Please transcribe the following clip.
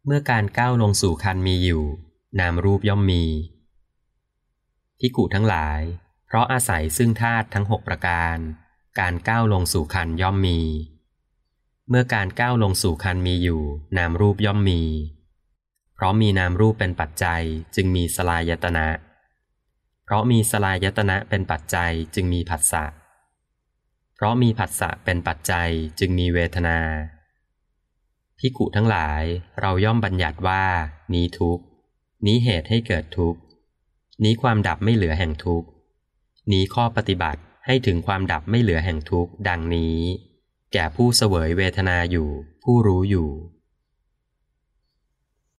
เมื่อการก้าวลงสู่คันมีอยู่นามรูปย่อมมีภิกขุทั้งหลายเพราะอาศัยซึ่งธาตุทั้ง6ประการการก้าวลงสู่คันย่อมมีเมื่อการก้าวลงสู่คันมีอยู่นามรูปย่อมมีเพราะมีนามรูปเป็นปัจจัยจึงมีสลายตนะเพราะมีสลายตนะเป็นปัจจัยจึงมีผัสสะเพราะมีผัสสะเป็นปัจจัยจึงมีเวทนาภิกขุทั้งหลายเราย่อมบัญญัติว่านี้ทุกข์นี้เหตุให้เกิดทุกข์นี้ความดับไม่เหลือแห่งทุกข์นี้ข้อปฏิบัติให้ถึงความดับไม่เหลือแห่งทุกข์ดังนี้แก่ผู้เสวยเวทนาอยู่ผู้รู้อยู่